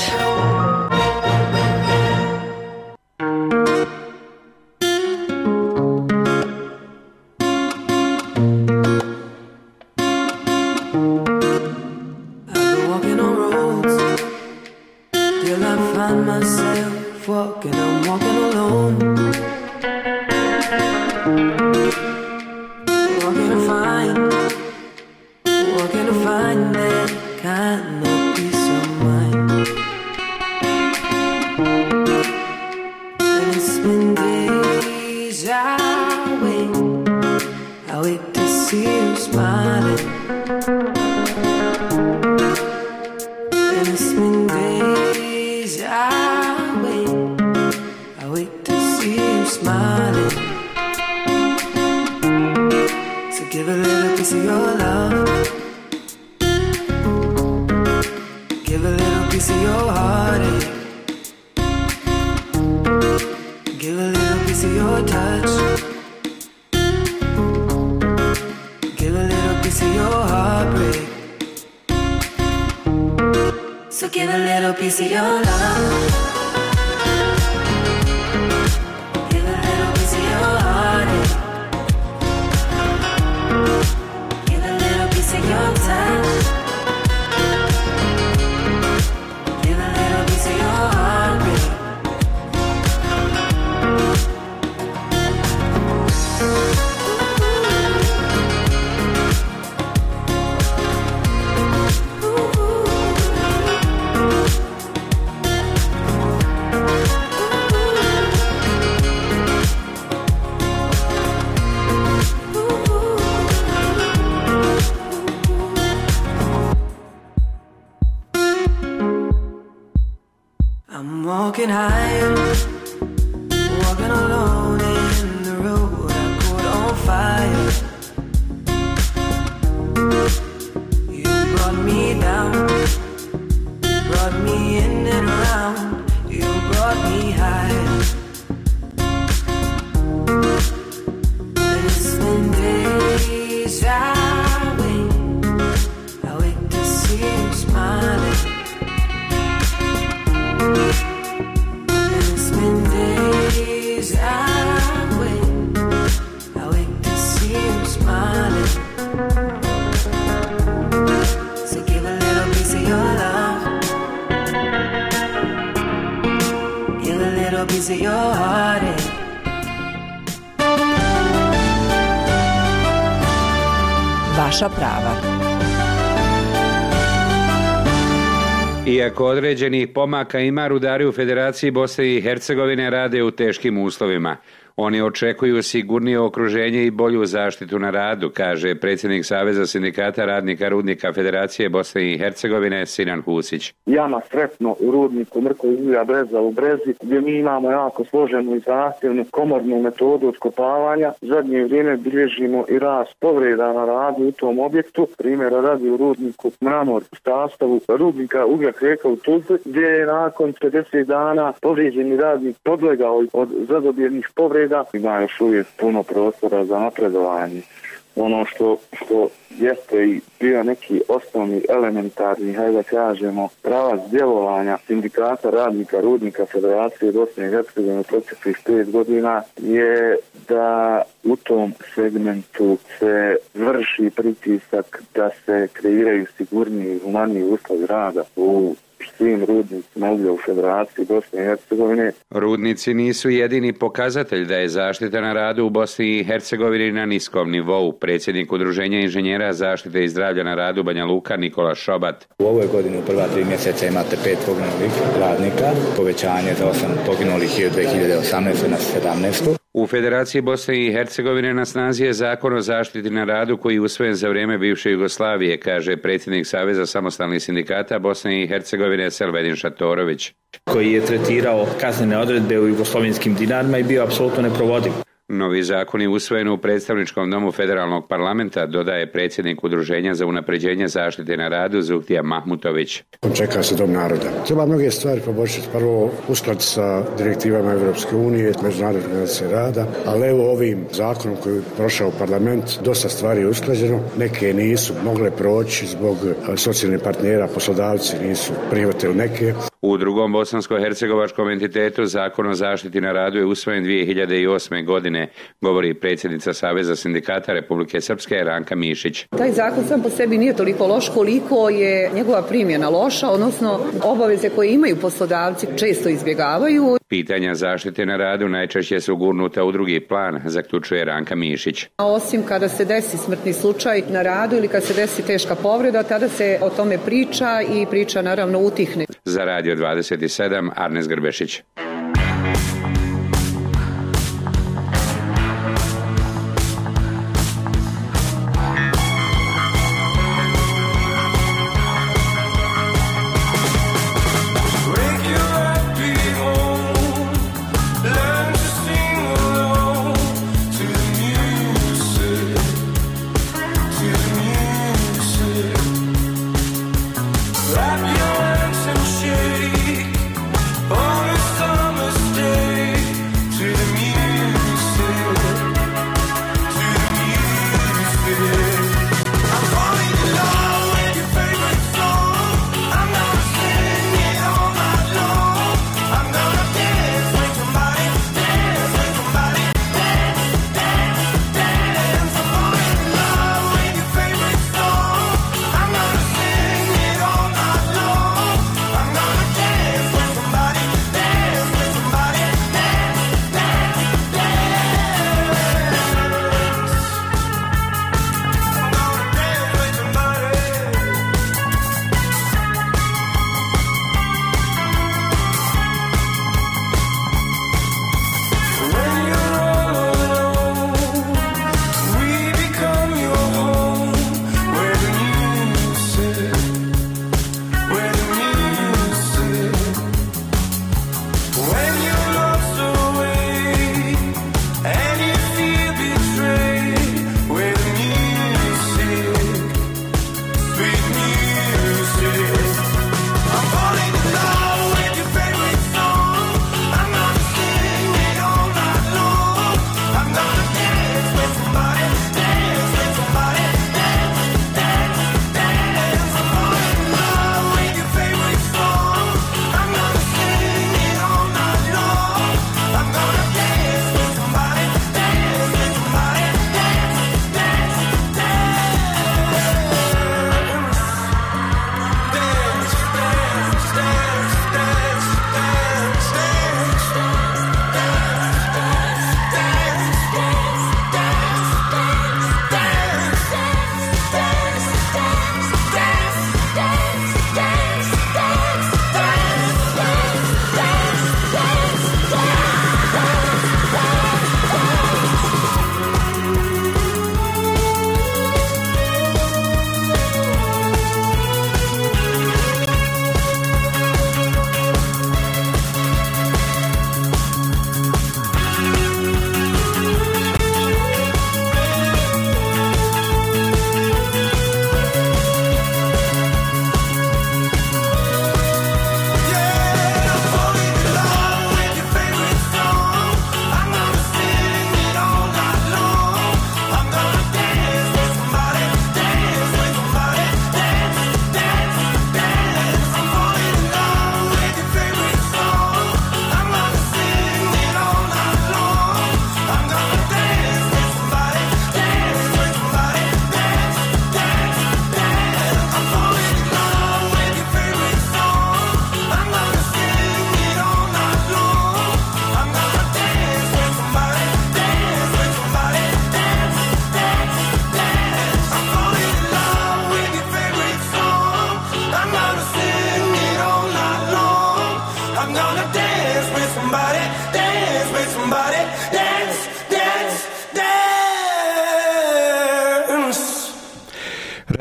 Speaker 17: Vaša prava.
Speaker 10: Iako određenih pomaka ima, rudari u Federaciji Bosne i Hercegovine rade u teškim uslovima. Oni očekuju sigurnije okruženje i bolju zaštitu na radu, kaže predsjednik Saveza sindikata radnika rudnika Federacije Bosne i Hercegovine Sinan Husić.
Speaker 11: Jama Sretno u rudniku Mrkovih Ilija Breza u Brezi, gdje mi imamo jako složenu i zahtjevnu komornu metodu otkopavanja. Zadnje vrijeme bilježimo i rast povreda na radu u tom objektu. Primjera radi u rudniku Mramor u sastavu rudnika Ugljak Rijeka u Tuzli, gdje je nakon pedeset dana povrijeđeni radnik podlegao od zadobjenih povreda. Ima još uvijek puno prostora za napredovanje. Ono što, što jeste i bio neki osnovni elementarni, hajde da kažemo, pravac djelovanja sindikata radnika rudnika Federacije Bosne i Hercegovine u proteklih pet godina je da u tom segmentu se vrši pritisak da se kreiraju sigurniji i humaniji uslovi rada u svim rudnicima uglja u Federaciji Bosne i Hercegovine.
Speaker 10: Rudnici nisu jedini pokazatelj da je zaštita na radu u Bosni i Hercegovini na niskom nivou. Predsjednik Udruženja inženjera zaštite i zdravlja na radu Banja Luka Nikola Šobat.
Speaker 12: U ovoj godini u prva tri mjeseca imate pet poginulih radnika, povećanje za osam poginulih je u dvije hiljade osamnaeste. na sedamnaestu.
Speaker 10: U Federaciji Bosne i Hercegovine na snazi je zakon o zaštiti na radu koji je usvojen za vrijeme bivše Jugoslavije, kaže predsjednik Saveza samostalnih sindikata Bosne i Hercegovine Selvedin Šatorović.
Speaker 12: Koji je tretirao kaznene odredbe u jugoslovenskim dinarima i bio apsolutno neprovodiv.
Speaker 10: Novi zakon je usvojen u predstavničkom domu federalnog parlamenta, dodaje predsjednik Udruženja za unapređenje zaštite na radu Zuhtija Mahmutović.
Speaker 2: Čeka se dom naroda. Treba mnoge stvari poboljšati. Prvo uskladiti sa direktivama Evropske unije, međunarodne organizacije rada, ali evo ovim zakonom koji je prošao parlament, dosta stvari je usklađeno. Neke nisu mogle proći zbog socijalnih partnera, poslodavci nisu prihvatili neke.
Speaker 10: U drugom bosansko-hercegovačkom entitetu zakon o zaštiti na radu je usvojen dvije hiljade osme. godine, govori predsjednica Saveza sindikata Republike Srpske Ranka Mišić.
Speaker 3: Taj zakon sam po sebi nije toliko loš koliko je njegova primjena loša, odnosno obaveze koje imaju poslodavci često izbjegavaju.
Speaker 10: Pitanja zaštite na radu najčešće su gurnuta u drugi plan, zaključuje Ranka Mišić.
Speaker 3: Osim kada se desi smrtni slučaj na radu ili kad se desi teška povreda, tada se o tome priča i priča naravno utihne.
Speaker 10: Za Radio dvadeset sedam, Arnes Grbešić.
Speaker 4: Wrap your hands and shake all the sun.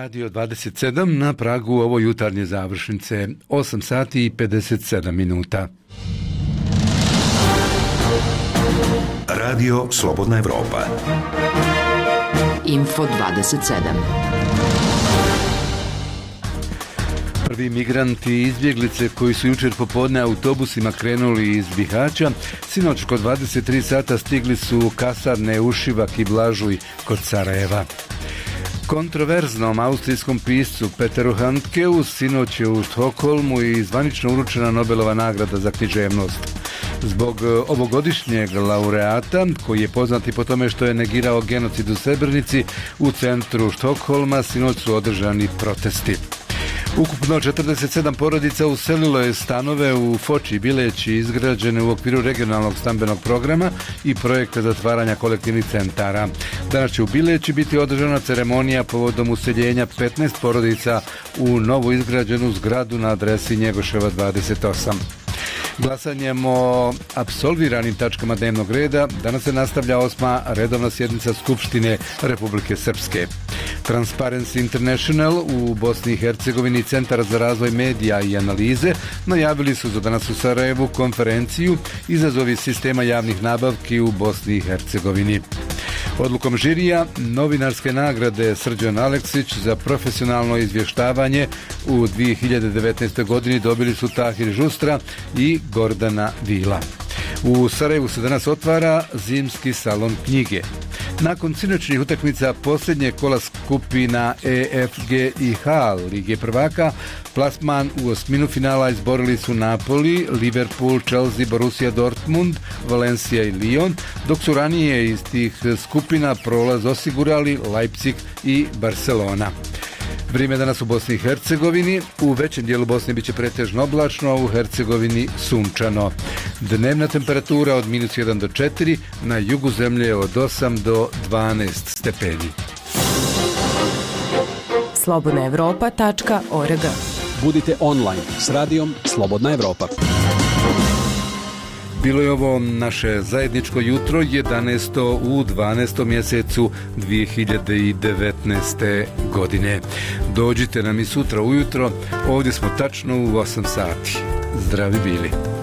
Speaker 1: Radio dvadeset sedam na pragu ovo jutarnje završnice, osam sati i pedeset sedam minuta.
Speaker 4: Radio Slobodna Evropa.
Speaker 13: Info dvadeset sedam.
Speaker 1: Prvi migranti i izbjeglice koji su jučer popodne autobusima krenuli iz Bihaća, sinoć kod dvadeset tri sata stigli su u kasarne Ušivak i Blažuj kod Sarajeva. Kontroverznom austrijskom piscu Peteru Handkeu sinoć je u Štokholmu i zvanično uručena Nobelova nagrada za književnost. Zbog ovogodišnjeg laureata, koji je poznat i po tome što je negirao genocid u Srebrenici, u centru Štokholma sinoć su održani protesti. Ukupno četrdeset sedam porodica uselilo je stanove u Foči Bileći izgrađene u okviru regionalnog stambenog programa i projekta zatvaranja kolektivnih centara. Danas će u Bileći biti održana ceremonija povodom useljenja petnaest porodica u novo izgrađenu zgradu na adresi Njegoševa dvadeset osam. Glasanjem o apsolviranim tačkama dnevnog reda danas se nastavlja osma redovna sjednica Skupštine Republike Srpske. Transparency International u Bosni i Hercegovini, Centar za razvoj medija i analize, najavili su za danas u Sarajevu konferenciju Izazovi sistema javnih nabavki u Bosni i Hercegovini. Odlukom žirija novinarske nagrade Srđan Aleksić za profesionalno izvještavanje u dvije hiljade devetnaestoj godini dobili su Tahir Žustra i Gordana Vila. U Sarajevu se danas otvara zimski salon knjige. Nakon sinoćnih utakmica posljednje kola skupina E, F, G i H Lige prvaka, plasman u osminu finala izborili su Napoli, Liverpool, Chelsea, Borussia Dortmund, Valencia i Lyon, dok su ranije iz tih skupina prolaz osigurali Leipzig i Barcelona. Vrijeme danas u Bosni i Hercegovini, u većem dijelu Bosne biće pretežno oblačno, a u Hercegovini sunčano. Dnevna temperatura od minus jedan do četiri, na jugu zemlje od osam do dvanaest stepeni.
Speaker 17: slobodna evropa tačka org.
Speaker 14: Budite online s radijom Slobodna Evropa.
Speaker 1: Bilo je ovo naše zajedničko jutro, jedanaesto u dvanaestom mjesecu dvije hiljade devetnaeste. godine. Dođite nam i sutra ujutro, ovdje smo tačno u osam sati. Zdravi bili.